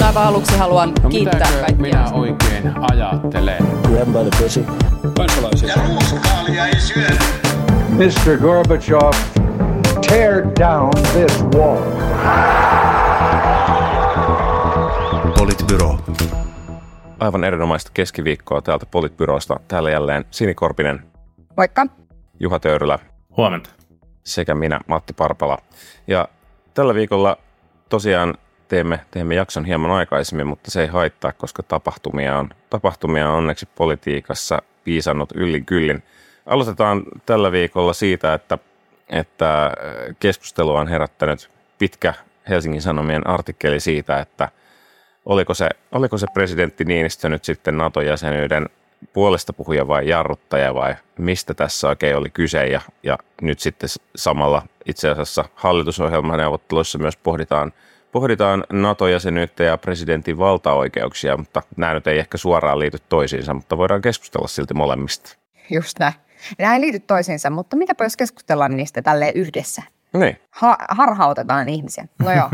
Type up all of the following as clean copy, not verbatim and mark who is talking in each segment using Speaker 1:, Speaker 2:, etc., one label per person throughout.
Speaker 1: aivan aluksi haluan kiittää kaikkia.
Speaker 2: Minä oikein ajattelen?
Speaker 3: Grab by the pussy.
Speaker 4: Kansalaisia. Ja ruuskaalia ei syödä.
Speaker 5: Mr. Gorbachev, tear down this wall.
Speaker 6: Politbyro. Aivan erinomaista keskiviikkoa täältä Politbyrosta. Täällä jälleen Sini Korpinen.
Speaker 1: Moikka.
Speaker 6: Juha Töyrylä.
Speaker 2: Huomenta. Sekä
Speaker 6: minä, Matti Parpala. Ja tällä viikolla tosiaan teemme jakson hieman aikaisemmin, mutta se ei haittaa, koska tapahtumia on onneksi politiikassa piisannut yllin kyllin. Aloitetaan tällä viikolla siitä, että keskustelua on herättänyt pitkä Helsingin Sanomien artikkeli siitä, että oliko se presidentti Niinistö nyt sitten NATO-jäsenyyden puolesta puhuja vai jarruttaja vai mistä tässä oikein oli kyse ja nyt sitten samalla itse asiassa hallitusohjelmaneuvotteluissa myös pohditaan NATO-jäsenyyttä ja presidentin valtaoikeuksia, mutta nämä nyt ei ehkä suoraan liity toisiinsa, mutta voidaan keskustella silti molemmista.
Speaker 1: Just näin. Nämä ei liity toisiinsa, mutta mitäpä jos keskustellaan niistä tälleen yhdessä?
Speaker 6: Niin.
Speaker 1: Harhautetaan ihmisiä. No joo.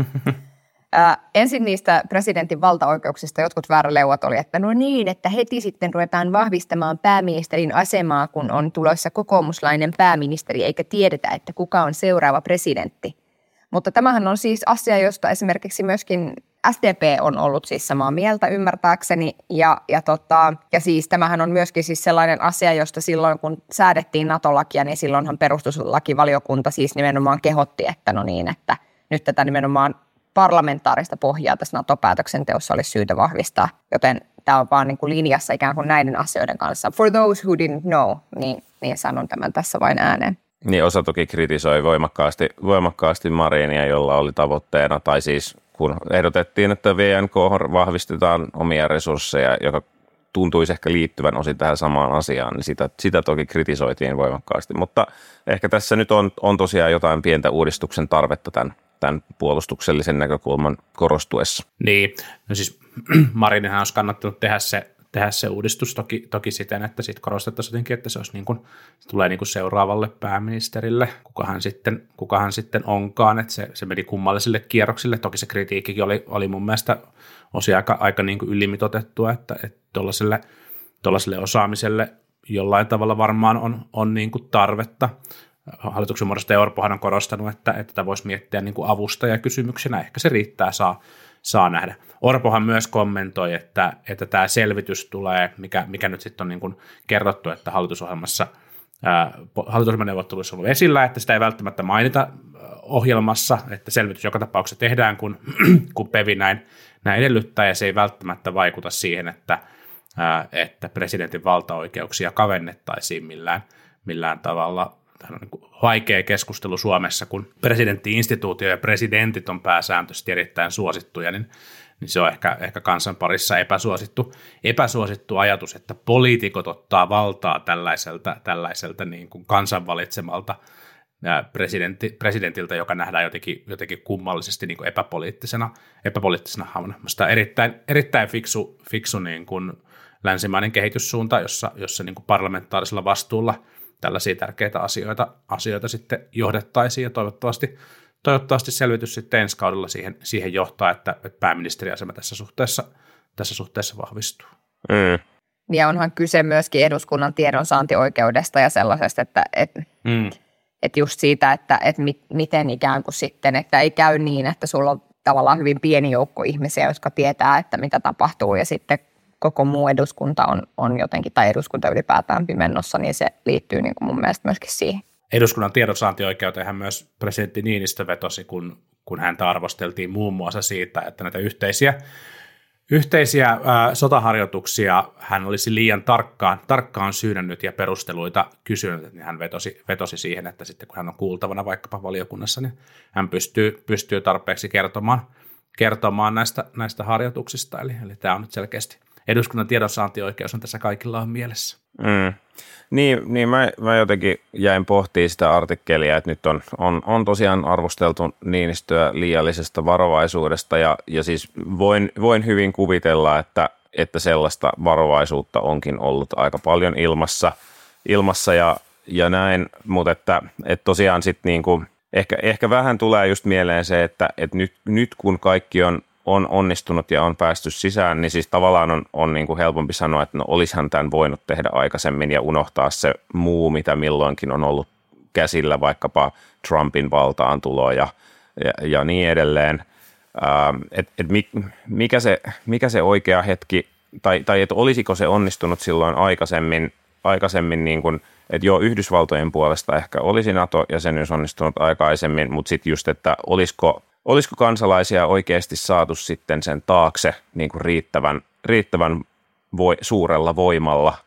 Speaker 1: Ensin niistä presidentin valtaoikeuksista jotkut vääräleuvat oli, että no niin, että heti sitten ruvetaan vahvistamaan pääministerin asemaa, kun on tulossa kokoomuslainen pääministeri, eikä tiedetä, että kuka on seuraava presidentti. Mutta tämähän on siis asia, josta esimerkiksi myöskin SDP on ollut siis samaa mieltä ymmärtääkseni. Ja siis tämähän on myöskin siis sellainen asia, josta silloin kun säädettiin NATO-lakia, niin silloinhan perustuslakivaliokunta siis nimenomaan kehotti, että no niin, että nyt tätä nimenomaan parlamentaarista pohjaa tässä NATO-päätöksenteossa olisi syytä vahvistaa, joten tämä on vaan niin kuin linjassa ikään kuin näiden asioiden kanssa. For those who didn't know, niin sanon tämän tässä vain ääneen.
Speaker 6: Niin osa toki kritisoi voimakkaasti Marinia, jolla oli tavoitteena, tai siis kun ehdotettiin, että VNK vahvistetaan omia resursseja, joka tuntuisi ehkä liittyvän osin tähän samaan asiaan, niin sitä toki kritisoitiin voimakkaasti. Mutta ehkä tässä nyt on tosiaan jotain pientä uudistuksen tarvetta tämän puolustuksellisen näkökulman korostuessa.
Speaker 2: Niin, no siis Marininhan olisi kannattanut tehdä se uudistus toki siten, että sitten korostettaisiin jotenkin, että se olisi niin kuin, se tulee niin kuin seuraavalle pääministerille, kukahan sitten onkaan, että se meni kummallisille kierroksille. Toki se kritiikkikin oli mun mielestä osin aika niin kuin ylimitoitettua, että tuollaiselle osaamiselle jollain tavalla varmaan on niin kuin tarvetta. Hallituksen muodostaja Orpohan on korostanut, että tätä voisi miettiä niin kuin avustajakysymyksenä. Ehkä se riittää, saa nähdä. Orpohan myös kommentoi, että tämä selvitys tulee, mikä nyt sitten on niin kuin kerrottu, että hallitusohjelmaneuvotteluissa on ollut esillä, että sitä ei välttämättä mainita ohjelmassa, että selvitys joka tapauksessa tehdään, kun PeV näin edellyttää, ja se ei välttämättä vaikuta siihen, että presidentin valtaoikeuksia kavennettaisiin millään tavalla. Tämä on niin vaikea keskustelu Suomessa, kun presidentti-instituutio ja presidentit on pääsääntöisesti erittäin suosittuja, niin se on ehkä kansan parissa epäsuosittu ajatus, että poliitikot ottaa valtaa tällaiselta niin kuin kansan valitsemalta presidentiltä, joka nähdään jotenkin kummallisesti niin kuin epäpoliittisena hahmona. Minusta on erittäin fiksu niin kuin länsimainen kehityssuunta, jossa niin kuin parlamentaarisella vastuulla tällaisia tärkeitä asioita sitten johdettaisiin, ja toivottavasti selvitys sitten ensi kaudella siihen johtaa, että pääministeriasema tässä suhteessa vahvistuu.
Speaker 6: Mm.
Speaker 1: Ja onhan kyse myöskin eduskunnan tiedonsaantioikeudesta ja sellaisesta, että just siitä, että miten ikään kuin sitten, että ei käy niin, että sulla on tavallaan hyvin pieni joukko ihmisiä, jotka tietää, että mitä tapahtuu, ja sitten koko muu eduskunta on jotenkin, tai eduskunta ylipäätään pimennossa, niin se liittyy niin kuin mun mielestä myöskin siihen.
Speaker 2: Eduskunnan tiedonsaantioikeuteen myös presidentti Niinistö vetosi, kun häntä arvosteltiin muun muassa siitä, että näitä yhteisiä sotaharjoituksia hän olisi liian tarkkaan syynännyt ja perusteluita kysynyt, niin hän vetosi siihen, että sitten kun hän on kuultavana vaikkapa valiokunnassa, niin hän pystyy tarpeeksi kertomaan näistä harjoituksista, eli tämä on nyt selkeästi eduskunnan tiedonsaantioikeus on tässä kaikilla on mielessä.
Speaker 6: Mm. Niin mä jotenkin jäin pohtimaan sitä artikkelia, että nyt on tosiaan arvosteltu Niinistöä liiallisesta varovaisuudesta ja siis voin hyvin kuvitella, että sellaista varovaisuutta onkin ollut aika paljon ilmassa ja näin, mutta että tosiaan sitten niinku ehkä vähän tulee just mieleen se, että nyt kun kaikki on onnistunut ja on päästy sisään, niin siis tavallaan on niin kuin helpompi sanoa, että no olisihan tämän voinut tehdä aikaisemmin ja unohtaa se muu, mitä milloinkin on ollut käsillä, vaikkapa Trumpin valtaantulo ja niin edelleen. Mikä se oikea hetki, tai että olisiko se onnistunut silloin aikaisemmin niin kuin, että joo, Yhdysvaltojen puolesta ehkä olisi NATO-jäsenyys onnistunut aikaisemmin, mutta sitten just, että olisiko kansalaisia oikeasti saatu sitten sen taakse niin kuin riittävän suurella voimalla,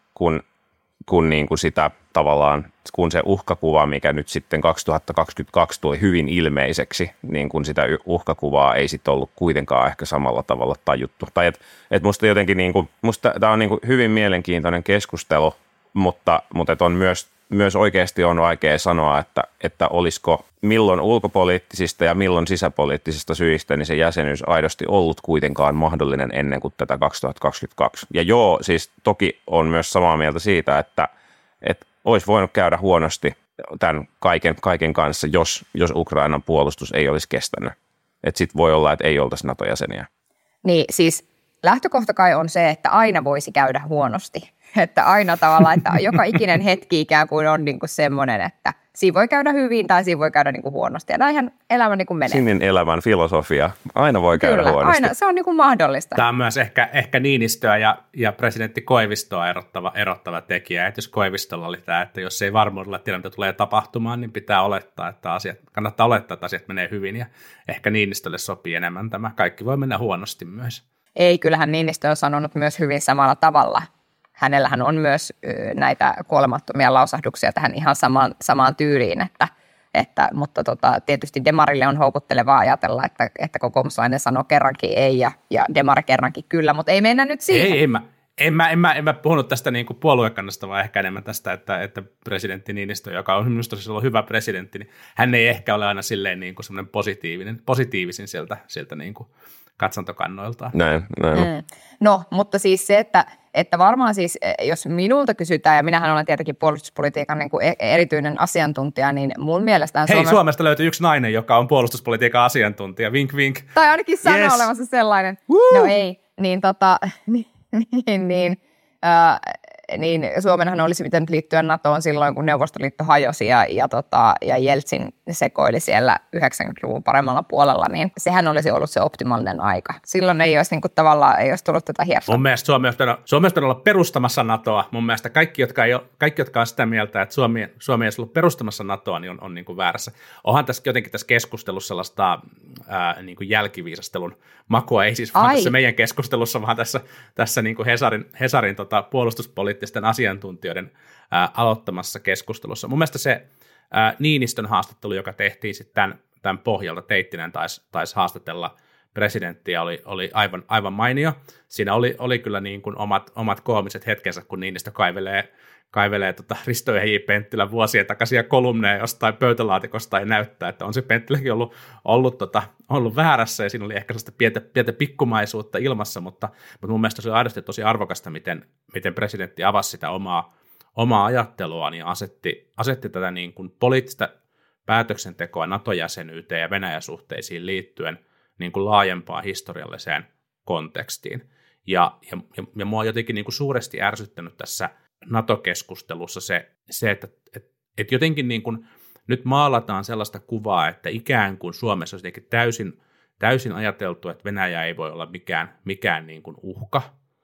Speaker 6: kun niin kuin sitä tavallaan, kun se uhkakuva, mikä nyt sitten 2022 tuli hyvin ilmeiseksi, niin kun sitä uhkakuvaa ei sitten ollut kuitenkaan ehkä samalla tavalla tajuttu. Tai et musta jotenkin, niin kuin, musta tämä on niin kuin hyvin mielenkiintoinen keskustelu, mutta et on myös oikeasti on vaikea sanoa, että olisiko milloin ulkopoliittisista ja milloin sisäpoliittisista syistä niin se jäsenyys aidosti ollut kuitenkaan mahdollinen ennen kuin tätä 2022. Ja joo, siis toki on myös samaa mieltä siitä, että olisi voinut käydä huonosti tämän kaiken kanssa, jos Ukrainan puolustus ei olisi kestänyt. Että sitten voi olla, että ei oltaisi NATO-jäseniä.
Speaker 1: Niin, siis lähtökohta kai on se, että aina voisi käydä huonosti. Että aina tavallaan, että joka ikinen hetki ikään kuin on niin kuin semmoinen, että siinä voi käydä hyvin tai siinä voi käydä niin kuin huonosti. Ja näinhän elämä niin kuin menee.
Speaker 6: Sinin elämän filosofia. Aina voi käydä huonosti.
Speaker 1: Aina, se on niin kuin mahdollista.
Speaker 2: Tämä on myös ehkä Niinistöä ja presidentti Koivistoa erottava tekijä. Että jos Koivistolla oli tämä, että jos ei varmuudella tiedä, mitä tulee tapahtumaan, niin pitää kannattaa olettaa, että asiat menee hyvin. Ja ehkä Niinistölle sopii enemmän tämä. Kaikki voi mennä huonosti myös.
Speaker 1: Ei, kyllähän Niinistö on sanonut myös hyvin samalla tavalla. Hänellähän on myös näitä kuolemattomia lausahduksia tähän ihan samaan tyyliin, mutta tietysti demarille on houkuttelevaa ajatella, että kokoomuslainen sanoo kerrankin ei ja demari kerrankin kyllä, mutta ei mennä nyt siihen.
Speaker 2: En mä puhunut tästä niin kuin puoluekannasta, vaan ehkä enemmän tästä, että presidentti Niinistö, joka on minusta ollut hyvä presidentti, niin hän ei ehkä ole aina silleen niin kuin semmoinen positiivisin sieltä niin kuin katsantokannoiltaan.
Speaker 6: Näin.
Speaker 1: No, mutta siis se, että varmaan siis, jos minulta kysytään, ja minähän olen tietenkin puolustuspolitiikan niin kuin erityinen asiantuntija, niin mun mielestään
Speaker 2: Suomesta löytyy yksi nainen, joka on puolustuspolitiikan asiantuntija, vink vink.
Speaker 1: Tai ainakin sanoo olevansa sellainen. Woo! No ei, niin Suomenhan olisi pitänyt liittyä NATOon silloin, kun Neuvostoliitto hajosi ja Jeltsin sekoili siellä 90-luvun paremmalla puolella, niin sehän olisi ollut se optimaalinen aika. Silloin ei olisi tavallaan ei olisi tullut tätä hiersää.
Speaker 2: Mun mielestä Suomi olisi olla perustamassa NATOa. Mun mielestä kaikki, jotka on sitä mieltä, että Suomi ei olisi ollut perustamassa NATOa, niin on niin kuin väärässä. Onhan jotenkin tässä keskustelussa sellaista niin kuin jälkiviisastelun makua, ei siis vaan tässä meidän keskustelussa, vaan tässä niin kuin Hesarin puolustuspoliittisten asiantuntijoiden aloittamassa keskustelussa. Mun mielestä se Niinistön haastattelu, joka tehtiin sitten tämän pohjalta, Teittinen taisi haastatella presidenttiä, oli aivan mainio. Siinä oli kyllä niin kuin omat koomiset hetkensä, kun Niinistö kaivelee Risto ja J. Penttilän vuosien takaisia kolumneja jostain pöytälaatikosta ja näyttää, että on se Penttiläkin ollut väärässä ja siinä oli ehkä sellaista pientä pikkumaisuutta ilmassa, mutta mun mielestä se oli aidosti tosi arvokasta, miten presidentti avasi sitä omaa ajatteluaan ja asetti tätä niin kuin poliittista päätöksentekoa NATO-jäsenyyteen ja Venäjä-suhteisiin liittyen niin kuin laajempaan historialliseen kontekstiin. Ja mua on jotenkin niin kuin suuresti ärsyttänyt tässä NATO-keskustelussa se että jotenkin niin kuin nyt maalataan sellaista kuvaa, että ikään kuin Suomessa olisi jotenkin täysin ajateltu, että Venäjä ei voi olla mikään niin kuin uhka.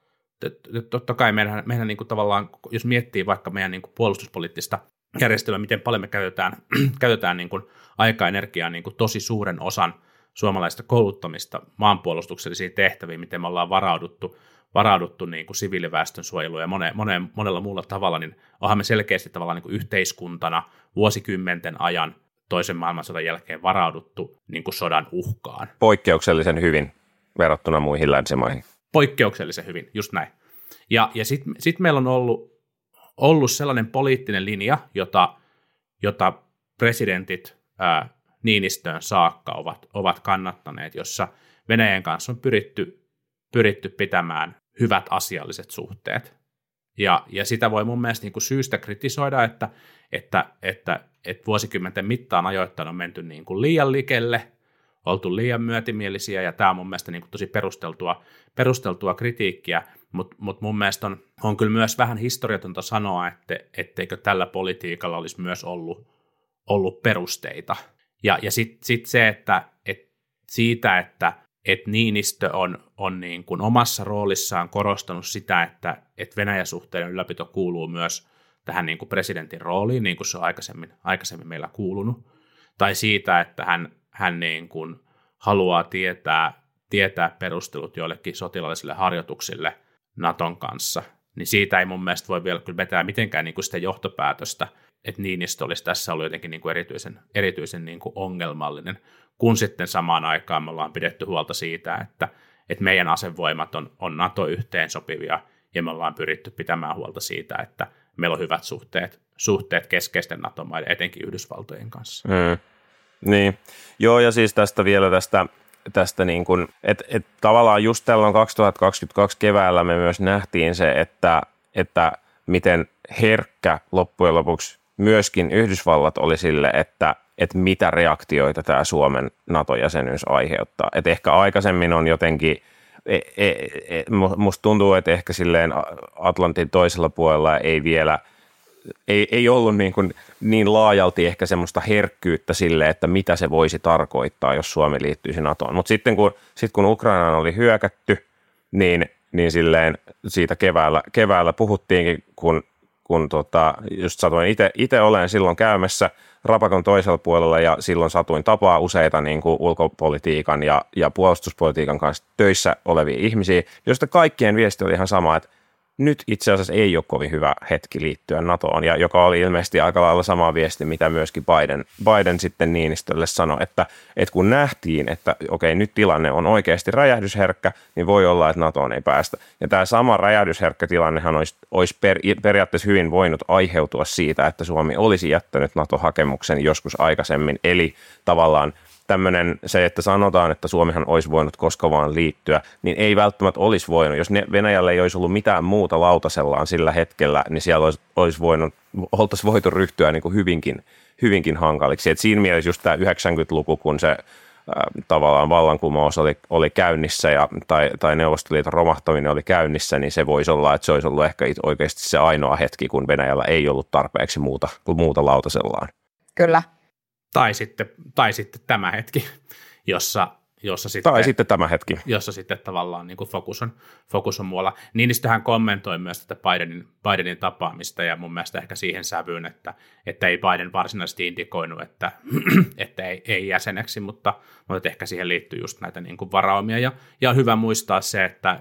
Speaker 2: Totta kai meidän niin kuin tavallaan, jos miettii vaikka meidän niin kuin puolustuspoliittista järjestelmää, miten paljon me käytetään niin kuin aikaa energiaa niin kuin tosi suuren osan suomalaista kouluttamista maanpuolustuksellisiin tehtäviin, miten me ollaan varauduttu niin kuin siviiliväestön suojeluun ja monella muulla tavalla, niin onhan me selkeästi tavallaan niin kuin yhteiskuntana vuosikymmenten ajan toisen maailmansodan jälkeen varauduttu niin kuin sodan uhkaan.
Speaker 6: Poikkeuksellisen hyvin verrattuna muihin länsimaihin.
Speaker 2: Poikkeuksellisen hyvin, just näin. Ja sit meillä on ollut sellainen poliittinen linja, jota presidentit Niinistöön saakka ovat kannattaneet, jossa Venäjän kanssa on pyritty pitämään hyvät asialliset suhteet. Ja sitä voi mun mielestä niin kuin syystä kritisoida, että vuosikymmenten mittaan ajoittain on menty niin kuin liian likelle, oltu liian myötimielisiä, ja tämä on mun mielestä niin kuin tosi perusteltua kritiikkiä, mutta mun mielestä on kyllä myös vähän historiatonta sanoa, etteikö tällä politiikalla olisi myös ollut perusteita. Ja sitten se, että Niinistö on niin kuin omassa roolissaan korostanut sitä, että Venäjä-suhteiden ylläpito kuuluu myös tähän niin kuin presidentin rooliin, niin kuin se on aikaisemmin meillä kuulunut, tai siitä, että hän niin kuin haluaa tietää perustelut joillekin sotilaallisille harjoituksille Naton kanssa, niin siitä ei mun mielestä voi vielä kyllä vetää mitenkään niin kuin sitä johtopäätöstä, että Niinistö olisi tässä ollut jotenkin niin kuin erityisen niin kuin ongelmallinen, kun sitten samaan aikaan me ollaan pidetty huolta siitä, että meidän asevoimat on NATO-yhteensopivia, ja me ollaan pyritty pitämään huolta siitä, että meillä on hyvät suhteet keskeisten NATO-maiden, etenkin Yhdysvaltojen kanssa.
Speaker 6: Niin, joo, ja siis tästä niin kuin, että tavallaan just tällöin 2022 keväällä me myös nähtiin se, että miten herkkä loppujen lopuksi myöskin Yhdysvallat oli sille, että mitä reaktioita tämä Suomen NATO-jäsenyys aiheuttaa. Että ehkä aikaisemmin on jotenkin, musta tuntuu, että ehkä silleen Atlantin toisella puolella ei vielä, ei ollut niin laajalti ehkä semmoista herkkyyttä sille, että mitä se voisi tarkoittaa, jos Suomi liittyisi NATOon. Mutta sitten kun Ukrainaan oli hyökätty, niin silleen siitä keväällä puhuttiinkin, kun just satuin itse olen silloin käymässä Rapakon toisella puolella, ja silloin satuin tapaa useita niin kuin ulkopolitiikan ja puolustuspolitiikan kanssa töissä olevia ihmisiä, joista kaikkien viesti oli ihan sama, että nyt itse asiassa ei ole kovin hyvä hetki liittyä NATOon, ja joka oli ilmeisesti aika lailla sama viesti, mitä myöskin Biden sitten Niinistölle sanoi, että kun nähtiin, että okei, nyt tilanne on oikeasti räjähdysherkkä, niin voi olla, että NATOon ei päästä. Ja tämä sama räjähdysherkkä tilannehan olisi periaatteessa hyvin voinut aiheutua siitä, että Suomi olisi jättänyt NATO-hakemuksen joskus aikaisemmin, eli tavallaan tämmöinen se, että sanotaan, että Suomihan olisi voinut koska vaan liittyä, niin ei välttämättä olisi voinut. Jos Venäjällä ei olisi ollut mitään muuta lautasellaan sillä hetkellä, niin siellä oltaisiin voitu ryhtyä niin kuin hyvinkin hankaliksi. Et siinä mielessä just tämä 90-luku, kun se tavallaan vallankumous oli käynnissä tai Neuvostoliiton romahtaminen oli käynnissä, niin se voisi olla, että se olisi ollut ehkä oikeasti se ainoa hetki, kun Venäjällä ei ollut tarpeeksi muuta lautasellaan.
Speaker 1: Kyllä.
Speaker 2: Tai sitten tämä hetki, jossa sitten tavallaan niin kuin fokus on muualla. Niinistöhän kommentoi myös tätä Bidenin tapaamista, ja mun mielestä ehkä siihen sävyyn, että ei Biden varsinaisesti indikoinut, että ei jäseneksi, mutta ehkä siihen liittyy just näitä niin kuin varaumia. Ja on hyvä muistaa se, että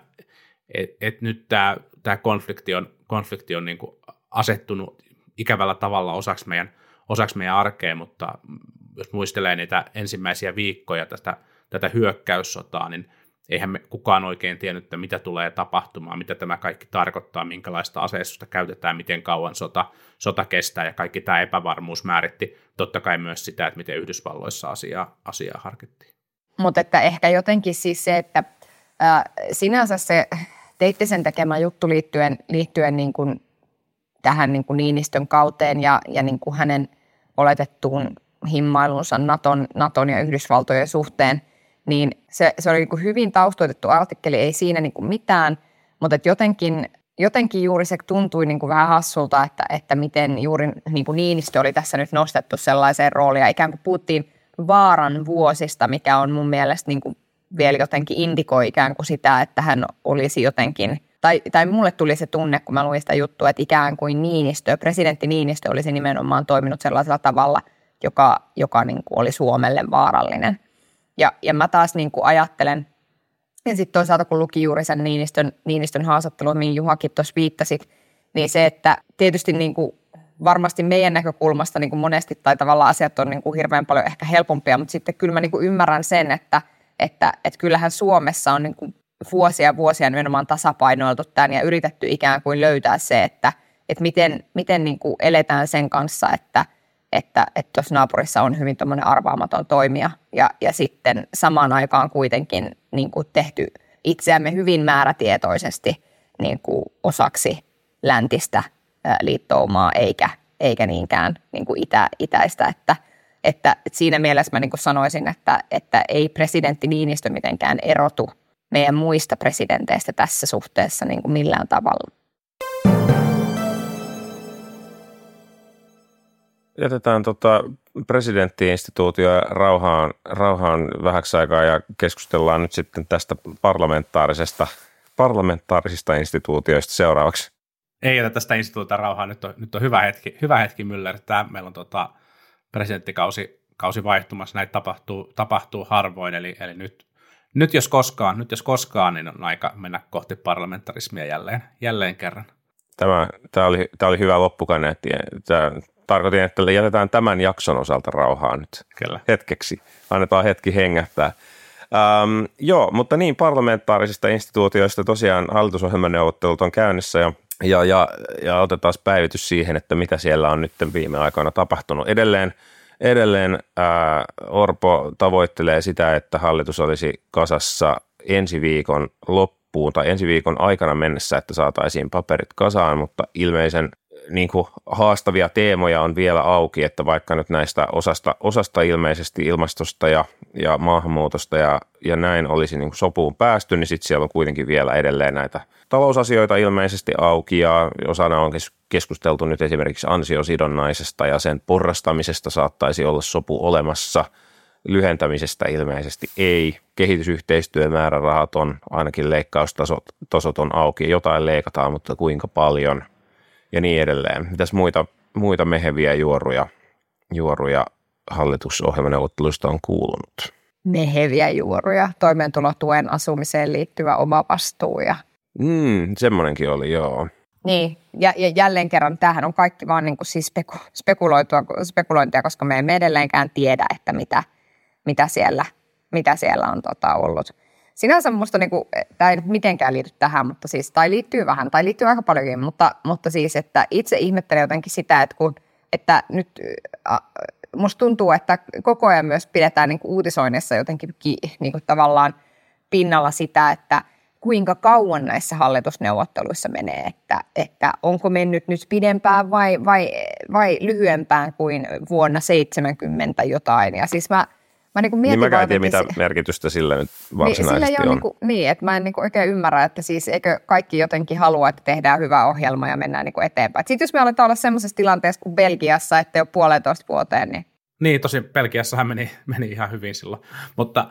Speaker 2: nyt tämä konflikti on niin kuin asettunut ikävällä tavalla osaksi meidän arkea, mutta jos muistelee niitä ensimmäisiä viikkoja tätä hyökkäyssotaa, niin eihän me kukaan oikein tiennyt, että mitä tulee tapahtumaan, mitä tämä kaikki tarkoittaa, minkälaista aseistusta käytetään, miten kauan sota kestää, ja kaikki tämä epävarmuus määritti totta kai myös sitä, että miten Yhdysvalloissa asiaa harkittiin.
Speaker 1: Mutta että ehkä jotenkin siis se, että sinänsä se Teittisen tekemä juttu liittyen niin kuin tähän niin kuin Niinistön kauteen ja niin kuin hänen oletettuun himmailunsa Naton ja Yhdysvaltojen suhteen, niin se oli niin kuin hyvin taustoitettu artikkeli, ei siinä niin kuin mitään, mutta että jotenkin juuri se tuntui niin kuin vähän hassulta, että miten juuri niin kuin Niinistö oli tässä nyt nostettu sellaiseen rooliin, ja ikään kuin puhuttiin vaaran vuosista, mikä on mun mielestä niin kuin vielä jotenkin indikoi ikään kuin sitä, että hän olisi jotenkin, tai mulle tuli se tunne, kun mä luin sitä juttua, että ikään kuin presidentti Niinistö olisi nimenomaan toiminut sellaisella tavalla, joka niin kuin oli Suomelle vaarallinen. Ja mä taas niin kuin ajattelen, ja sitten toisaalta kun luki juuri sen Niinistön haastattelun, mihin Juhakin tuossa viittasi, niin se, että tietysti niin kuin varmasti meidän näkökulmasta niin kuin monesti tai tavallaan asiat on niin kuin hirveän paljon ehkä helpompia, mutta sitten kyllä mä niin kuin ymmärrän sen, että kyllähän Suomessa on niin kuin vuosia nimenomaan tasapainoiltu tämän ja yritetty ikään kuin löytää se, että miten niin kuin eletään sen kanssa, että tuossa naapurissa on hyvin tuommoinen arvaamaton toimija ja sitten samaan aikaan kuitenkin niin kuin tehty itseämme hyvin määrätietoisesti niin kuin osaksi läntistä liittoumaa eikä niinkään niin kuin itäistä, Että siinä mielessä mä niin kuin sanoisin, että ei presidentti Niinistö mitenkään erotu meidän muista presidenteistä tässä suhteessa niin kuin millään tavalla.
Speaker 6: Jätetään presidenttiinstituutio rauhaan vähäksi aikaa ja keskustellaan nyt sitten tästä parlamentaarisista instituutioista seuraavaksi.
Speaker 2: Ei jätä tästä instituutia rauhaa, nyt on hyvä hetki myllertää. Meillä on presidenttikausi vaihtumassa, näitä tapahtuu harvoin, eli nyt jos koskaan, niin on aika mennä kohti parlamentarismia jälleen kerran.
Speaker 6: Tämä oli hyvä loppukaneetti. Tarkoitin, että jätetään tämän jakson osalta rauhaa nyt hetkeksi. Annetaan hetki hengähtää. Joo, mutta niin, parlamentaarisista instituutioista tosiaan hallitusohjelmaneuvottelut on käynnissä ja otetaan päivitys siihen, että mitä siellä on nyt viime aikoina tapahtunut. Edelleen Orpo tavoittelee sitä, että hallitus olisi kasassa ensi viikon loppuun tai ensi viikon aikana mennessä, että saataisiin paperit kasaan, mutta ilmeisen niin kuin haastavia teemoja on vielä auki, että vaikka nyt näistä osasta ilmeisesti ilmastosta ja maahanmuutosta ja näin olisi niin kuin sopuun päästy, niin sitten siellä on kuitenkin vielä edelleen näitä talousasioita ilmeisesti auki ja osana on keskusteltu nyt esimerkiksi ansiosidonnaisesta ja sen porrastamisesta saattaisi olla sopu olemassa, lyhentämisestä ilmeisesti ei, kehitysyhteistyömäärärahat on ainakin leikkaustasot on auki, jotain leikataan, mutta kuinka paljon ja niin edelleen. Mitäs muita meheviä juoruja hallitusohjelmaneuvotteluista on kuulunut?
Speaker 1: Meheviä juoruja, toimeentulotuen asumiseen liittyvä oma vastuu ja
Speaker 6: semmoinenkin oli, joo.
Speaker 1: Niin, ja jälleen kerran tämähän on kaikki vaan niin kuin siis spekulointia, koska me emme edelleenkään tiedä, että mitä siellä on ollut. Sinänsä minusta niin tämä ei mitenkään liity tähän, mutta siis, tai liittyy vähän, tai liittyy aika paljonkin, mutta siis, että itse ihmettelen jotenkin sitä, että nyt musta tuntuu, että koko ajan myös pidetään niin kuin uutisoinnissa jotenkin niin kuin tavallaan pinnalla sitä, että kuinka kauan näissä hallitusneuvotteluissa menee, että onko mennyt nyt pidempään vai lyhyempään kuin vuonna 70 jotain. Ja siis mä niin mietin
Speaker 6: niin mä en tiedä, mitä merkitystä sillä nyt varsinaisesti on.
Speaker 1: Niin, että mä en niin oikein ymmärrä, että siis eikö kaikki jotenkin halua, että tehdään hyvä ohjelma ja mennään niin eteenpäin. Sitten jos me aletaan olla semmoisessa tilanteessa kuin Belgiassa, että jo 1,5 vuoteen, niin...
Speaker 2: Niin, tosi Belgiassahan meni ihan hyvin silloin, mutta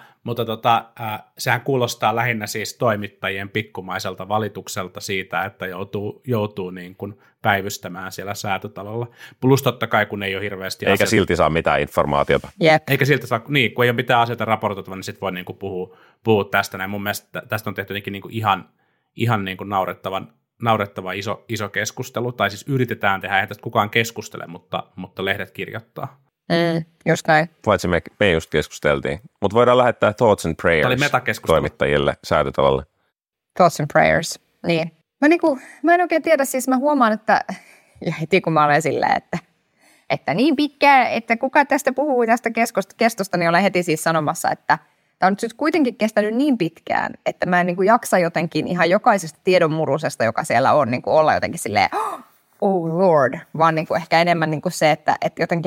Speaker 2: sehän kuulostaa lähinnä siis toimittajien pikkumaiselta valitukselta siitä, että joutuu niin kuin päivystämään siellä Säätytalolla. Plus totta kai, kun ei ole hirveästi
Speaker 6: eikä silti saa mitään informaatiota.
Speaker 1: Yep.
Speaker 2: Eikä silti saa, niin, kun ei ole mitään asioita raportoitava, niin sitten voi niin kuin puhua tästä näin. Mun mielestä tästä on tehty jotenkin niin kuin ihan niin kuin naurettava iso keskustelu, tai siis yritetään tehdä, eihän tästä kukaan keskustele, mutta lehdet kirjoittaa.
Speaker 1: Just näin.
Speaker 6: Paitsi me just keskusteltiin. Mutta voidaan lähettää Thoughts and Prayers toimittajille Säätytalolle.
Speaker 1: Thoughts and Prayers, niin. Mä en oikein tiedä, siis mä huomaan, että ja heti kun mä olen silleen, että niin pitkään, että kuka tästä puhuu tästä kestosta, niin olen heti siis sanomassa, että tämä on nyt kuitenkin kestänyt niin pitkään, että mä en niin kuin jaksa jotenkin ihan jokaisesta tiedonmurusesta, joka siellä on, niin kuin olla jotenkin silleen, oh lord, vaan niin kuin ehkä enemmän niin kuin se, että jotenkin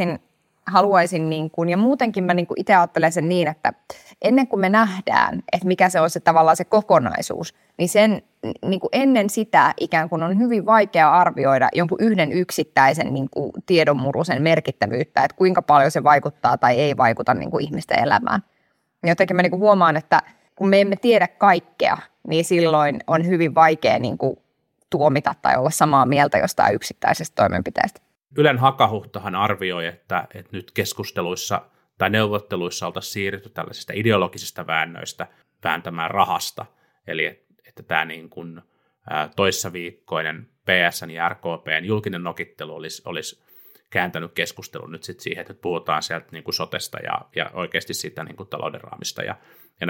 Speaker 1: haluaisin niin kuin, ja muutenkin mä niin kuin itse ajattelen sen niin, että ennen kuin me nähdään, että mikä se on se tavallaan se kokonaisuus, niin sen niin kuin ennen sitä ikään kuin on hyvin vaikea arvioida jonkun yhden yksittäisen niin kuin tiedonmurusen merkittävyyttä, että kuinka paljon se vaikuttaa tai ei vaikuta niin kuin ihmisten elämään. Jotenkin mä niin kuin huomaan, että kun me emme tiedä kaikkea, niin silloin on hyvin vaikea niin kuin tuomita tai olla samaa mieltä jostain yksittäisestä toimenpiteestä.
Speaker 2: Ylen Hakahuhtahan arvioi, että nyt keskusteluissa tai neuvotteluissa oltaisiin siirrytty tällaisista ideologisista väännöistä vääntämään rahasta. Eli että tämä niin kuin toissaviikkoinen PSN ja RKPn julkinen nokittelu olisi kääntänyt keskustelun nyt sitten siihen, että puhutaan sieltä niin kuin sotesta ja oikeasti siitä niin kuin talouden raamista ja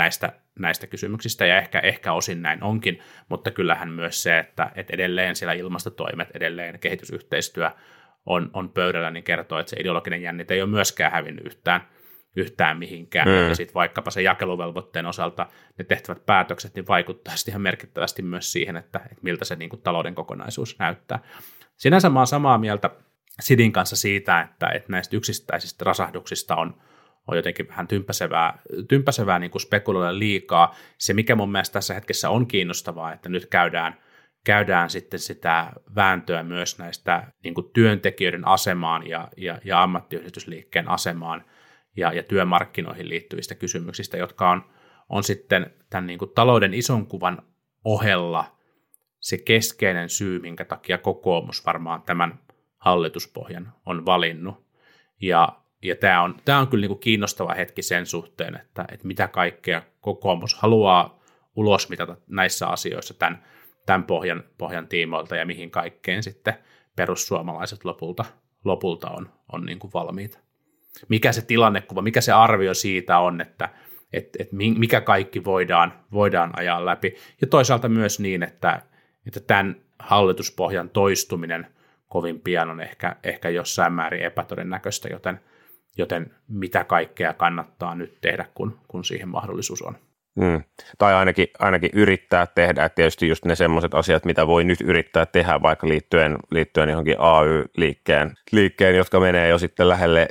Speaker 2: näistä kysymyksistä, ja ehkä osin näin onkin, mutta kyllähän myös se, että edelleen siellä ilmastotoimet, edelleen kehitysyhteistyö on pöydällä, niin kertoo, että se ideologinen jännite ei ole myöskään hävinnyt yhtään mihinkään, ja sitten vaikkapa se jakeluvelvoitteen osalta ne tehtävät päätökset, niin vaikuttaa sitten ihan merkittävästi myös siihen, että miltä se niin kuin talouden kokonaisuus näyttää. Sinänsä mä oon samaa mieltä Sidin kanssa siitä, että näistä yksittäisistä rasahduksista on jotenkin vähän tympäsevää niin kuin spekuloida liikaa. Se, mikä mun mielestä tässä hetkessä on kiinnostavaa, että nyt käydään sitten sitä vääntöä myös näistä niin kuin työntekijöiden asemaan ja ammattiyhdistysliikkeen asemaan ja työmarkkinoihin liittyvistä kysymyksistä, jotka on sitten tämän niin kuin talouden ison kuvan ohella se keskeinen syy, minkä takia kokoomus varmaan tämän hallituspohjan on valinnut. Ja tämä on kyllä niin kuin kiinnostava hetki sen suhteen, että mitä kaikkea kokoomus haluaa ulosmitata näissä asioissa tämän pohjan tiimoilta ja mihin kaikkeen sitten perussuomalaiset lopulta on niin kuin valmiita. Mikä se tilannekuva, mikä se arvio siitä on, että mikä kaikki voidaan ajaa läpi. Ja toisaalta myös niin, että tämän hallituspohjan toistuminen kovin pian on ehkä jossain määrin epätodennäköistä, joten mitä kaikkea kannattaa nyt tehdä, kun siihen mahdollisuus on.
Speaker 6: Tai ainakin yrittää tehdä, että tietysti just ne semmoiset asiat, mitä voi nyt yrittää tehdä, vaikka liittyen johonkin AY-liikkeen, jotka menee jo sitten lähelle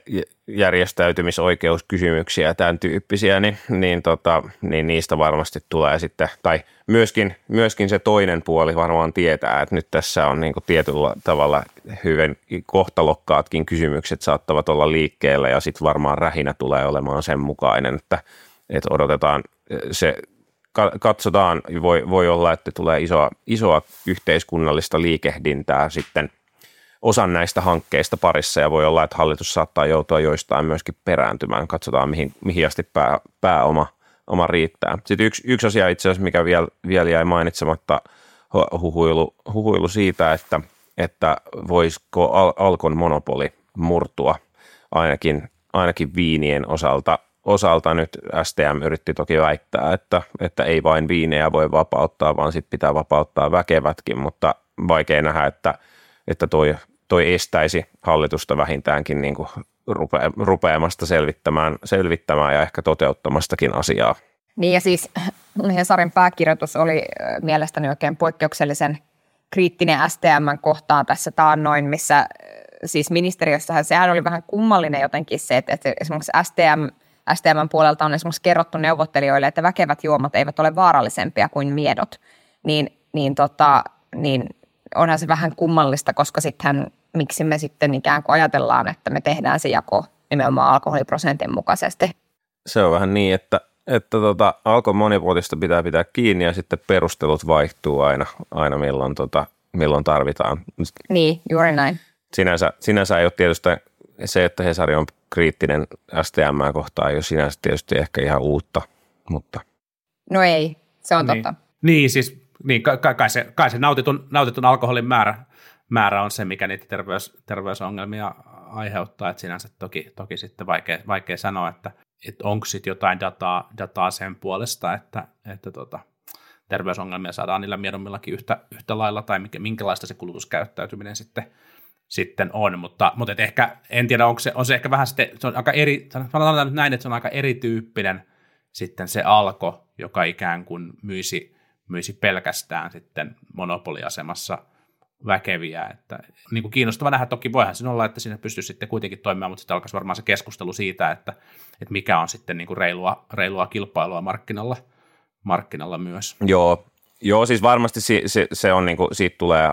Speaker 6: järjestäytymisoikeuskysymyksiä ja tämän tyyppisiä, niin niistä varmasti tulee sitten, tai myöskin se toinen puoli varmaan tietää, että nyt tässä on niin kuin tietyllä tavalla hyvin kohtalokkaatkin kysymykset saattavat olla liikkeellä, ja sitten varmaan rähinä tulee olemaan sen mukainen, että odotetaan se, katsotaan, voi olla, että tulee isoa yhteiskunnallista liikehdintää sitten osan näistä hankkeista parissa, ja voi olla, että hallitus saattaa joutua joistain myöskin perääntymään. Katsotaan, mihin asti oma riittää. Sitten yksi asia itse asiassa, mikä vielä jäi mainitsematta, huhuilu siitä, että voisiko Alkon monopoli murtua ainakin viinien osalta nyt STM yritti toki väittää, että ei vain viinejä voi vapauttaa, vaan sitten pitää vapauttaa väkevätkin, mutta vaikea nähdä, että toi estäisi hallitusta vähintäänkin niin kuin rupeamasta selvittämään ja ehkä toteuttamastakin asiaa.
Speaker 1: Niin, ja siis Hesarin pääkirjoitus oli mielestäni oikein poikkeuksellisen kriittinen STM:n kohtaan tässä taannoin, missä siis ministeriössähän sehän oli vähän kummallinen jotenkin se, että esimerkiksi STM:n puolelta on esimerkiksi kerrottu neuvottelijoille, että väkevät juomat eivät ole vaarallisempia kuin miedot, niin onhan se vähän kummallista, koska sittenhän miksi me sitten ikään kuin ajatellaan, että me tehdään se jako nimenomaan alkoholiprosentin mukaisesti.
Speaker 6: Se on vähän niin, että Alkon monipuolista pitää kiinni ja sitten perustelut vaihtuu aina milloin tarvitaan.
Speaker 1: Niin, juuri näin.
Speaker 6: Sinänsä ei ole tietysti se, että Hesari on kriittinen STM:ää kohtaan, ei ole sinänsä tietysti ehkä ihan uutta, mutta...
Speaker 1: No ei, se on totta.
Speaker 2: Niin siis kai se nautitun alkoholin määrä on se, mikä niitä terveysongelmia aiheuttaa, että sinänsä toki sitten vaikea sanoa, että onko sitten jotain dataa sen puolesta, että terveysongelmia saadaan niillä miedommillakin yhtä lailla, tai minkälaista se kulutuskäyttäytyminen sitten on, mutta ehkä, en tiedä, on se ehkä vähän sitten, se on aika sanotaan nyt näin, että se on aika erityyppinen sitten se Alko, joka ikään kuin myisi pelkästään sitten monopoliasemassa väkeviä, että niin kuin kiinnostava nähdä, toki voihan siinä olla, että siinä pystyisi sitten kuitenkin toimimaan, mutta sitten alkaisi varmaan se keskustelu siitä, että mikä on sitten niin kuin reilua kilpailua markkinalla myös.
Speaker 6: Joo, siis varmasti se on niinku, siitä tulee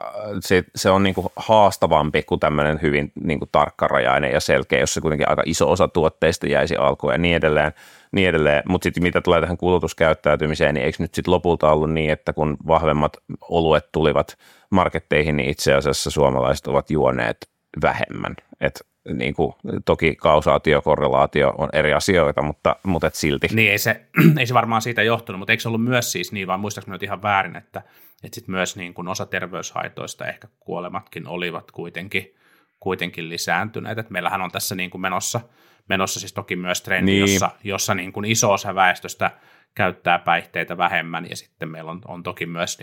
Speaker 6: se on niinku haastavampi kuin tämmöinen hyvin niinku tarkkarajainen ja selkeä, jossa kuitenkin aika iso osa tuotteista jäisi alkuun ja niin edelleen. Mutta sitten mitä tulee tähän kulutuskäyttäytymiseen, niin eikö nyt sitten lopulta ollut niin, että kun vahvemmat oluet tulivat marketteihin, niin itse asiassa suomalaiset ovat juoneet vähemmän. Niinku, toki kausaatio, korrelaatio on eri asioita, mutta et silti.
Speaker 2: Niin, ei se varmaan siitä johtunut, mutta eikö se ollut myös siis niin, vaan muistaakseni nyt ihan väärin, että sitten myös niin kuin osa terveyshaitoista, ehkä kuolematkin olivat kuitenkin lisääntyneet. Et meillähän on tässä niin kuin menossa siis toki myös trendi, niin, jossa niin kuin iso osa väestöstä käyttää päihteitä vähemmän, ja sitten meillä on toki myös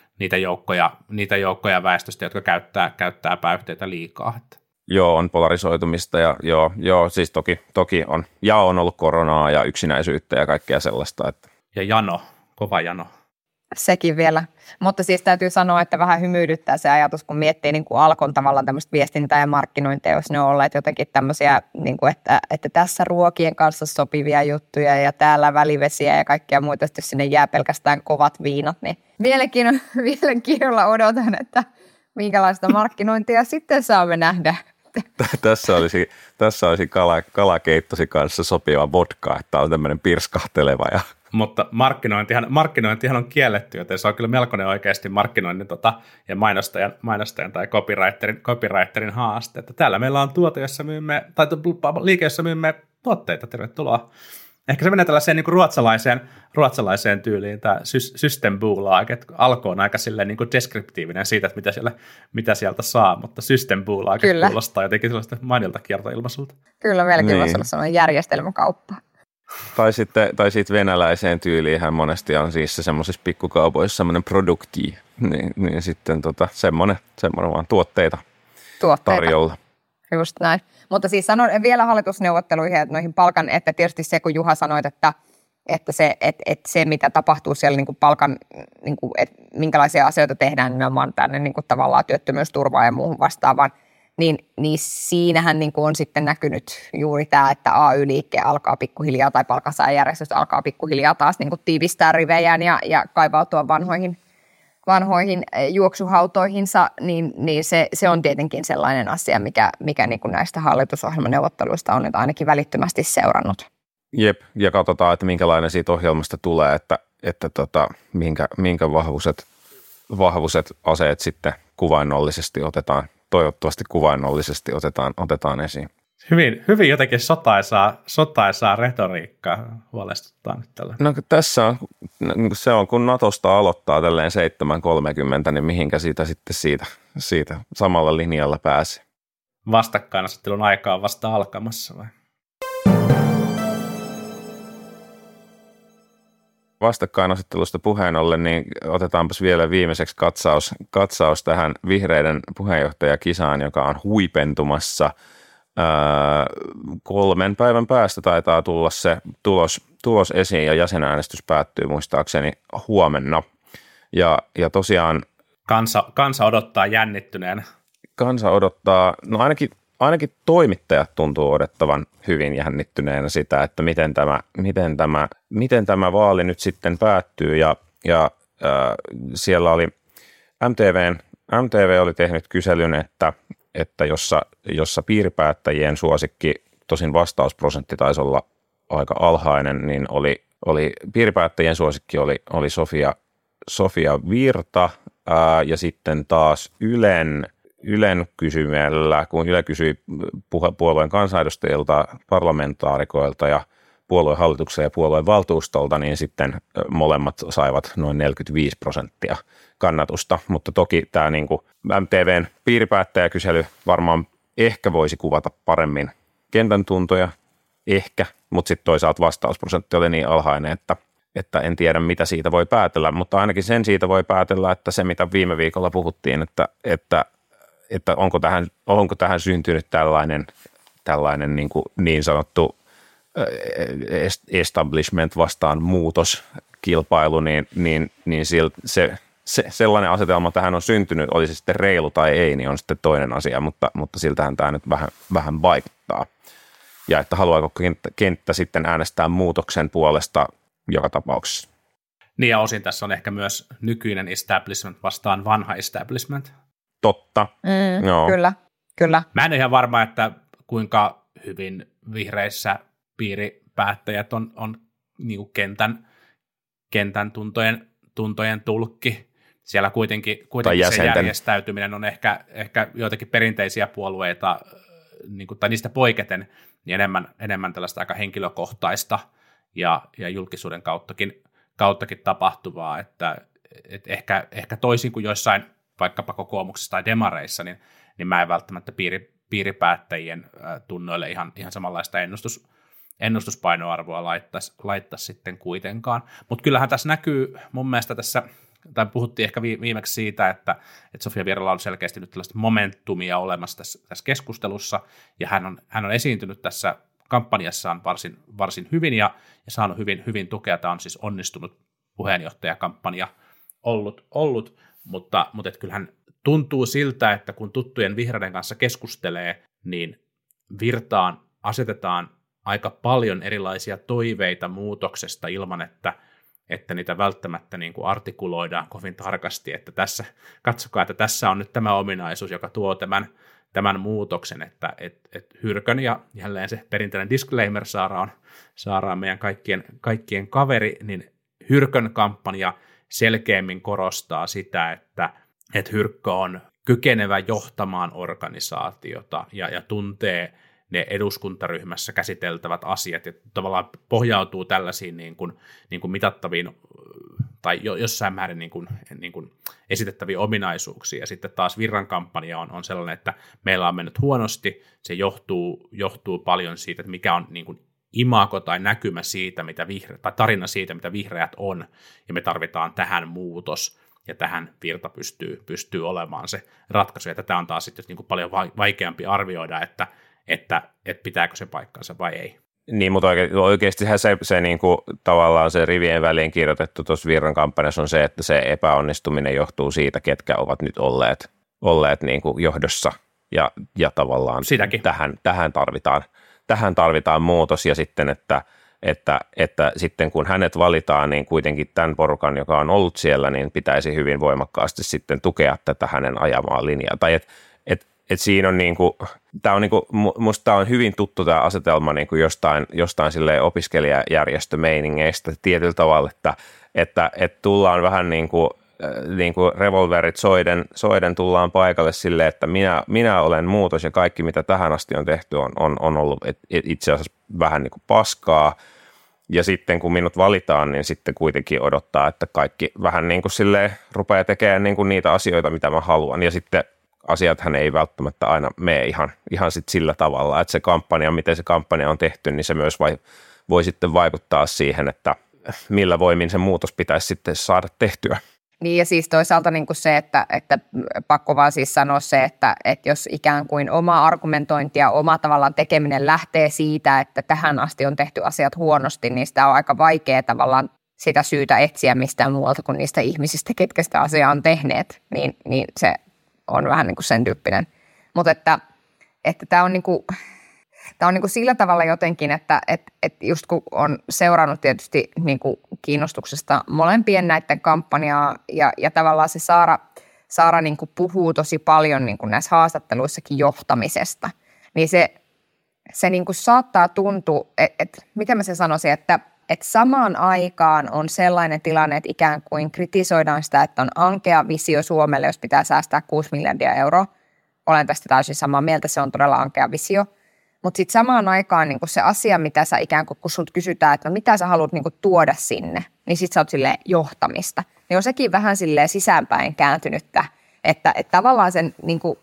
Speaker 2: niitä joukkoja väestöstä, jotka käyttää päihteitä liikaa.
Speaker 6: Joo, on polarisoitumista ja joo, siis toki on. Ja on ollut koronaa ja yksinäisyyttä ja kaikkea sellaista. Että.
Speaker 2: Ja kova jano.
Speaker 1: Sekin vielä. Mutta siis täytyy sanoa, että vähän hymyilyttää se ajatus, kun miettii niin kuin Alkon tavallaan tämmöistä viestintää ja markkinointia, jos ne on olleet jotenkin tämmöisiä, niin kuin että tässä ruokien kanssa sopivia juttuja ja täällä välivesiä ja kaikkia muita, jos sinne jää pelkästään kovat viinat, niin mielenkiinnolla odotan, että minkälaista markkinointia sitten saamme nähdä.
Speaker 6: Tässä olisi kalakeittosi kanssa sopiva vodka, että on tämmöinen pirskahteleva.
Speaker 2: Mutta markkinointihan on kielletty, joten se on kyllä melkoinen oikeasti markkinoinnin ja mainostajan tai copywriterin haaste. Että täällä meillä on tuote, jossa myymme, tai liike, jossa myymme tuotteita, tervetuloa. Ehkä se menee tällaiseen niin kuin ruotsalaiseen tyyliin, tämä Systembolag, että Alko on aika silleen niin kuin deskriptiivinen siitä, että mitä sieltä saa, mutta Systembolag kuulostaa jotenkin sellaista mainilta kiertoilmaisulta.
Speaker 1: Kyllä, melkein voisi olla sellainen järjestelmäkauppa. Tai
Speaker 6: sitten venäläiseen tyyliin monesti on siis semmoisissa pikkukaupoissa semmoinen produkti, niin sitten semmoinen vaan tuotteita tarjolla.
Speaker 1: Just näin. Mutta siis sanon vielä hallitusneuvotteluihin, että noihin palkan, että tietysti se, kun Juha sanoit, että se mitä tapahtuu siellä niin kuin palkan, niin kuin, että minkälaisia asioita tehdään nimenomaan tänne niin kuin tavallaan työttömyysturvaan ja muuhun vastaavaan, niin siinähän niin kuin on sitten näkynyt juuri tämä, että AY-liikke alkaa pikkuhiljaa tai palkansaajajärjestöt alkaa pikkuhiljaa taas niin kuin tiivistää rivejään ja kaivautua vanhoihin juoksuhautoihinsa, niin se on tietenkin sellainen asia, mikä niin kuin näistä hallitusohjelmaneuvotteluista on nyt ainakin välittömästi seurannut.
Speaker 6: Jep, ja katsotaan, että minkälainen siitä ohjelmasta tulee, että minkä vahvuiset aseet sitten toivottavasti kuvainnollisesti otetaan esiin.
Speaker 2: Hyvin jotenkin sotaisaa retoriikkaa huolestuttaa nyt tällä.
Speaker 6: No se on, kun Natosta aloittaa tälleen 7.30, niin mihinkä siitä samalla linjalla pääsee.
Speaker 2: Vastakkainasettelun aika on vasta alkamassa vai?
Speaker 6: Vastakkainasettelusta puheen ollen, niin otetaanpas vielä viimeiseksi katsaus tähän vihreiden puheenjohtajakisaan, joka on huipentumassa. 3 päivän päästä taitaa tulla se tulos esiin ja jäsenäänestys päättyy muistaakseni huomenna. Ja tosiaan
Speaker 2: kansa odottaa jännittyneenä.
Speaker 6: Kansa odottaa, no ainakin toimittajat tuntuu odottavan hyvin jännittyneenä sitä, että miten tämä vaali nyt sitten päättyy ja siellä oli MTV oli tehnyt kyselyn, että jossa piiripäättäjien suosikki, tosin vastausprosentti taisi olla aika alhainen, niin oli piiripäättäjien suosikki oli Sofia Virta ja sitten taas Ylen kysymällä, kun Yle kysyi puolueen kansanedustajilta, parlamentaarikoilta ja puolueen hallituksen ja puolueen valtuustolta, niin sitten molemmat saivat noin 45% kannatusta, mutta toki tämä niin kuin MTVn piiripäättäjäkysely varmaan ehkä voisi kuvata paremmin kentän tuntoja, ehkä, mutta sitten toisaalta vastausprosentti oli niin alhainen, että en tiedä mitä siitä voi päätellä, mutta ainakin sen siitä voi päätellä, että se mitä viime viikolla puhuttiin, että onko tähän syntynyt tällainen niin sanottu establishment vastaan muutoskilpailu, niin sellainen asetelma tähän on syntynyt, oli se sitten reilu tai ei, niin on sitten toinen asia, mutta siltähän tämä nyt vähän vaikuttaa. Ja että haluaako kenttä sitten äänestää muutoksen puolesta joka tapauksessa.
Speaker 2: Niin ja osin tässä on ehkä myös nykyinen establishment vastaan vanha establishment.
Speaker 6: Totta.
Speaker 1: No. Kyllä. Mä
Speaker 2: en ole ihan varma, että kuinka hyvin vihreissä piiripäättäjät on niin kuin kentän tuntojen tulkki. Siellä kuitenkin se järjestäytyminen on ehkä joitakin perinteisiä puolueita, niin kuin, tai niistä poiketen, niin enemmän tällaista aika henkilökohtaista ja julkisuuden kauttakin tapahtuvaa, että ehkä toisin kuin joissain vaikkapa kokoomuksessa tai demareissa, niin mä en välttämättä piiripäättäjien tunnoille ihan samanlaista ennustuspainoarvoa laittaisi sitten kuitenkaan. Mutta kyllähän tässä näkyy mun mielestä tai puhuttiin ehkä viimeksi siitä, että Sofia Virralla on selkeästi nyt tällaista momentumia olemassa tässä keskustelussa, ja hän on esiintynyt tässä kampanjassaan varsin hyvin ja saanut hyvin tukea. Tämä on siis onnistunut puheenjohtajakampanja ollut, mutta et kyllähän tuntuu siltä, että kun tuttujen vihreiden kanssa keskustelee, niin virtaan asetetaan aika paljon erilaisia toiveita muutoksesta ilman, että niitä välttämättä niin kuin artikuloidaan kovin tarkasti, että katsokaa, että tässä on nyt tämä ominaisuus, joka tuo tämän muutoksen, että Hyrkön ja jälleen se perinteinen disclaimer saadaan meidän kaikkien kaveri, niin Hyrkön kampanja selkeämmin korostaa sitä, että Hyrkkö on kykenevä johtamaan organisaatiota ja tuntee ne eduskuntaryhmässä käsiteltävät asiat ja tavallaan pohjautuu tällaisiin niin kuin mitattaviin tai jossain määrin niin kuin esitettäviin ominaisuuksiin. Ja sitten taas Virran kampanja on sellainen, että meillä on mennyt huonosti, se johtuu paljon siitä, että mikä on niin kuin imago tai näkymä siitä, tai tarina siitä, mitä vihreät on, ja me tarvitaan tähän muutos, ja tähän Virta pystyy olemaan se ratkaisu, ja tätä on taas sitten niin kuin paljon vaikeampi arvioida, että pitääkö se paikkansa vai ei.
Speaker 6: Niin, mutta oikeastihan se niin kuin, tavallaan se rivien väliin kirjoitettu tuossa Virran kampanjassa on se, että se epäonnistuminen johtuu siitä, ketkä ovat nyt olleet niin kuin johdossa, ja tavallaan tähän tarvitaan muutos, ja sitten, että sitten kun hänet valitaan, niin kuitenkin tämän porukan, joka on ollut siellä, niin pitäisi hyvin voimakkaasti sitten tukea tätä hänen ajamaa linjaa. Tai että siinä on niinku, tämä on niinku, musta tämä on hyvin tuttu tämä asetelma niinku jostain silleen opiskelijajärjestömeiningeistä tietyllä tavalla, että tullaan vähän niin kuin revolverit soiden tullaan paikalle silleen, että minä olen muutos ja kaikki mitä tähän asti on tehty on ollut itse asiassa vähän niin kuin paskaa. Ja sitten kun minut valitaan, niin sitten kuitenkin odottaa, että kaikki vähän niin kuin silleen rupeaa tekemään niin kuin niitä asioita, mitä mä haluan. Ja sitten asiathan ei välttämättä aina mene ihan sit sillä tavalla, että se kampanja, miten se kampanja on tehty, niin se myös voi sitten vaikuttaa siihen, että millä voimin se muutos pitäisi sitten saada tehtyä.
Speaker 1: Niin ja siis toisaalta niin kuin se, että pakko vaan siis sanoa se, että jos ikään kuin oma argumentointi ja oma tavallaan tekeminen lähtee siitä, että tähän asti on tehty asiat huonosti, niin sitä on aika vaikea tavallaan sitä syytä etsiä mistään muualta kuin niistä ihmisistä, ketkä sitä asiaa on tehneet, niin se on vähän niin kuin sen tyyppinen. Mutta että tämä on niin kuin... Tämä on niin kuin sillä tavalla jotenkin, että just kun on seurannut tietysti niin kuin kiinnostuksesta molempien näiden kampanjaa ja tavallaan se Saara niin kuin puhuu tosi paljon niin kuin näissä haastatteluissakin johtamisesta, niin se niin kuin saattaa tuntua, että miten mä sen sanoisin, että samaan aikaan on sellainen tilanne, että ikään kuin kritisoidaan sitä, että on ankea visio Suomelle, jos pitää säästää 6 miljardia euroa. Olen tästä täysin samaa mieltä, se on todella ankea visio. Mutta sitten samaan aikaan niin se asia, mitä sä ikään kuin, kun sulta kysytään, että no mitä sä haluat niin tuoda sinne, niin sitten sä oot silleen johtamista. Niin on sekin vähän silleen sisäänpäin kääntynyttä, että tavallaan sen, niin kuin,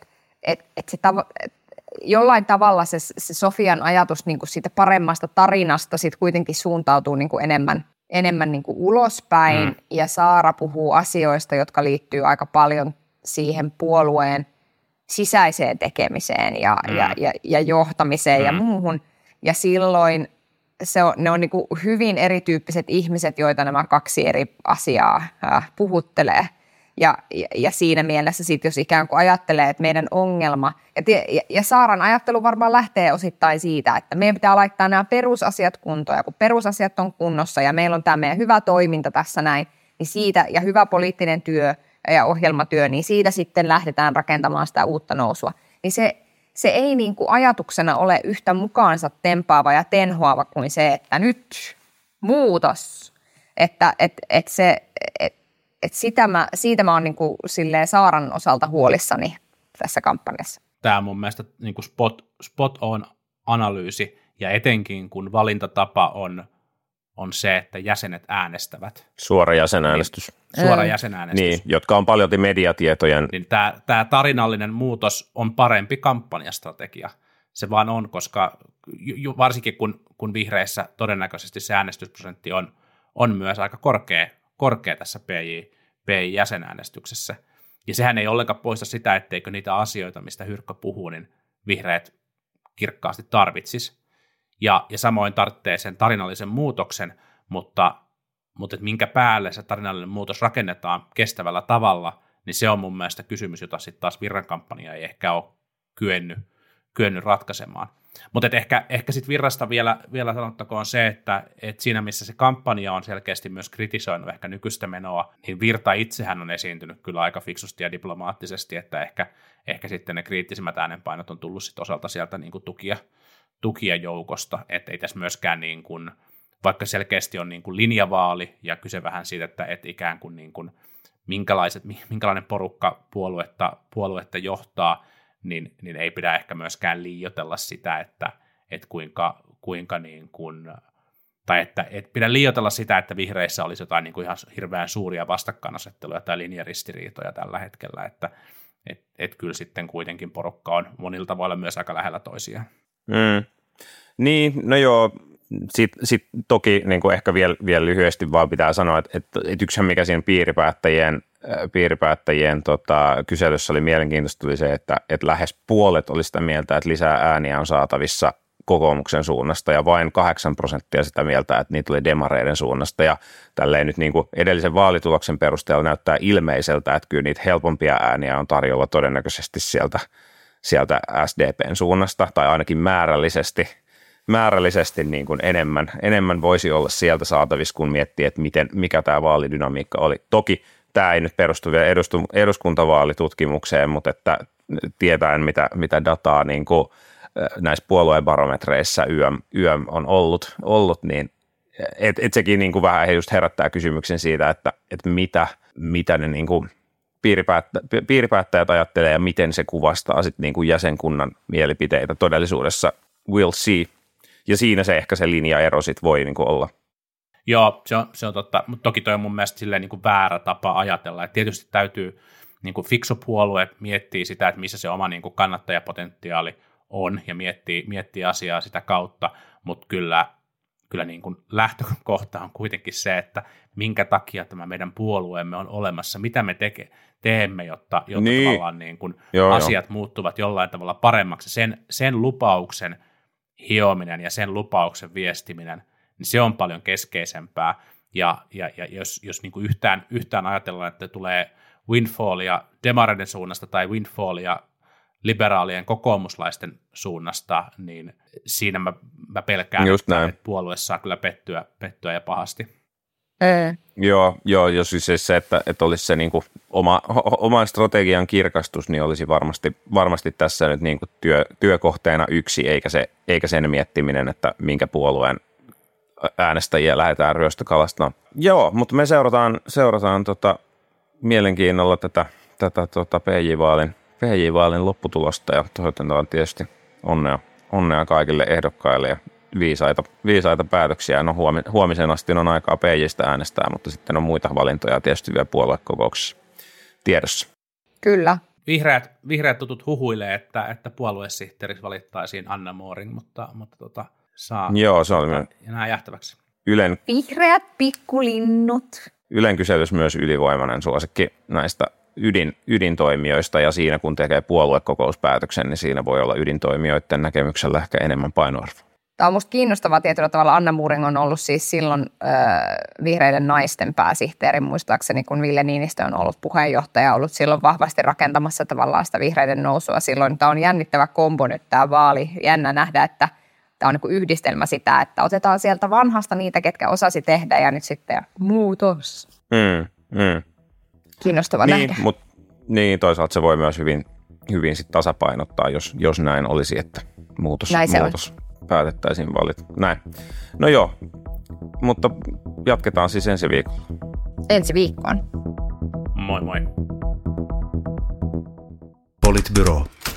Speaker 1: jollain tavalla se Sofian ajatus niin siitä paremmasta tarinasta sit kuitenkin suuntautuu niin enemmän niin ulospäin, ja Saara puhuu asioista, jotka liittyy aika paljon siihen puolueen sisäiseen tekemiseen ja johtamiseen ja muuhun. Ja silloin ne on niin kuin hyvin erityyppiset ihmiset, joita nämä kaksi eri asiaa puhuttelee. Ja siinä mielessä sitten, jos ikään kuin ajattelee, että meidän ongelma, ja Saaran ajattelu varmaan lähtee osittain siitä, että meidän pitää laittaa nämä perusasiat kuntoon, ja kun perusasiat on kunnossa, ja meillä on tämä meidän hyvä toiminta tässä näin, niin siitä, ja hyvä poliittinen työ, ja ohjelmatyö, niin siitä sitten lähdetään rakentamaan sitä uutta nousua. Niin se ei niin kuin ajatuksena ole yhtä mukaansa tempaava ja tenhoava kuin se, että nyt muutos. Siitä mä oon niin kuin silleen Saaran osalta huolissani tässä kampanjassa.
Speaker 2: Tämä on mun mielestä niin kuin spot on analyysi, ja etenkin kun valintatapa on se, että jäsenet äänestävät.
Speaker 6: Suora jäsenäänestys.
Speaker 2: Suora jäsenäänestys.
Speaker 6: Niin, jotka on paljolti mediatietojen.
Speaker 2: Niin tämä tarinallinen muutos on parempi kampanjastrategia. Se vaan on, koska varsinkin kun vihreissä todennäköisesti se äänestysprosentti on myös aika korkea tässä PJ-jäsenäänestyksessä. Ja sehän ei ollenkaan poista sitä, etteikö niitä asioita, mistä Hyrkkö puhuu, niin vihreät kirkkaasti tarvitsisi. Ja samoin tarvitsee sen tarinallisen muutoksen, mutta mutta minkä päälle se tarinallinen muutos rakennetaan kestävällä tavalla, niin se on mun mielestä kysymys, jota sitten taas Virran kampanja ei ehkä ole kyennyt ratkaisemaan. Mutta ehkä sitten Virrasta vielä sanottakoon se, että siinä missä se kampanja on selkeästi myös kritisoinut ehkä nykyistä menoa, niin Virta itsehän on esiintynyt kyllä aika fiksusti ja diplomaattisesti, että ehkä sitten ne kriittisimmät äänenpainot on tullut sit osalta sieltä niin kuin tukia joukosta, että ei tässä myöskään niin kuin, vaikka selkeästi on niin kuin linjavaali ja kyse vähän siitä, että ikään kuin, minkälainen porukka puoluetta johtaa, niin ei pidä ehkä myöskään liioitella sitä, että kuinka niin kuin, tai että pidä liioitella sitä, että vihreissä olisi jotain niin kuin ihan hirveän suuria vastakkainasetteluja tai linjaristiriitoja tällä hetkellä, että kyllä sitten kuitenkin porukka on monilla tavoilla myös aika lähellä toisiaan.
Speaker 6: Niin, no joo, sit toki niin kuin ehkä vielä lyhyesti vaan pitää sanoa, että yksihän mikä siinä piiripäättäjien kyselyssä oli mielenkiintoista oli se, että lähes puolet oli sitä mieltä, että lisää ääniä on saatavissa kokoomuksen suunnasta ja vain 8% sitä mieltä, että niitä oli demareiden suunnasta ja tälleen nyt niin kuin edellisen vaalituloksen perusteella näyttää ilmeiseltä, että kyllä niitä helpompia ääniä on tarjolla todennäköisesti sieltä SDPn suunnasta tai ainakin määrällisesti niin kuin enemmän voisi olla sieltä saatavissa, kun miettii, että mikä tämä vaalidynamiikka oli. Toki tämä ei nyt perustu vielä eduskuntavaalitutkimukseen, mutta että tietäen mitä dataa niin kuin näissä puoluebarometreissa YM on ollut niin sekin niin kuin vähän just herättää kysymyksen siitä, että mitä ne niin kuin piiripäättäjät ajattelee ja miten se kuvastaa sitten niin kuin jäsenkunnan mielipiteitä todellisuudessa. We'll see. Ja siinä se ehkä se linjaero sitten voi niin kuin olla.
Speaker 2: Joo, se on totta, mutta toki toi on mun mielestä silleen niin kuin väärä tapa ajatella. Et tietysti täytyy, niin kuin fiksu puolue miettiä sitä, että missä se oma niin kuin kannattajapotentiaali on ja miettii asiaa sitä kautta, mutta kyllä niin kuin lähtökohta on kuitenkin se, että minkä takia tämä meidän puolueemme on olemassa, mitä me teemme, jotta niin. Tavallaan niin kuin asiat muuttuvat jollain tavalla paremmaksi. Sen lupauksen hiominen ja sen lupauksen viestiminen, niin se on paljon keskeisempää. Ja jos niin kuin yhtään ajatellaan, että tulee windfallia demareiden suunnasta tai windfallia liberaalien kokoomuslaisten suunnasta, niin siinä mä pelkään, että puolue saa kyllä pettyä ja pahasti.
Speaker 6: Joo, jos siis se, että olisi se niin kuin oman strategian kirkastus, niin olisi varmasti tässä nyt niin kuin työkohteena yksi, eikä sen miettiminen, että minkä puolueen äänestäjiä lähdetään ryöstökalastamaan. Joo, mutta me seurataan mielenkiinnolla tätä PJ-vaalin lopputulosta ja toivotetaan tietysti onnea kaikille ehdokkaille ja viisaita päätöksiä. No huomisen asti on aikaa PJ:stä äänestää, mutta sitten on muita valintoja tietysti vielä puoluekokouksessa tiedossa.
Speaker 1: Kyllä.
Speaker 2: Vihreät tutut huhuilee, että puoluesihteeriksi valittaisiin Anna Mooring, mutta saa enää jähtäväksi.
Speaker 1: Vihreät pikkulinnut.
Speaker 6: Ylen kyselys myös ylivoimainen suosikki näistä ydintoimijoista, ja siinä kun tekee puoluekokouspäätöksen, niin siinä voi olla ydintoimijoiden näkemyksellä ehkä enemmän painoarvoa.
Speaker 1: Tämä on musta kiinnostavaa tietyllä tavalla. Anna Mooring on ollut siis silloin vihreiden naisten pääsihteeri, muistaakseni, kun Ville Niinistö on ollut puheenjohtaja, ollut silloin vahvasti rakentamassa tavallaan sitä vihreiden nousua. Silloin tämä on jännittävä kombo nyt tämä vaali. Jännä nähdä, että tämä on niin kuin yhdistelmä sitä, että otetaan sieltä vanhasta niitä, ketkä osasi tehdä, ja nyt sitten muutos. Kiinnostava nähdä.
Speaker 6: Niin, toisaalta se voi myös hyvin sit tasapainottaa, jos näin olisi, että muutos päätettäisiin valit. Näin. No joo, mutta jatketaan siis ensi viikolla.
Speaker 1: Ensi viikkoon.
Speaker 2: Moi moi.
Speaker 3: Politbyro.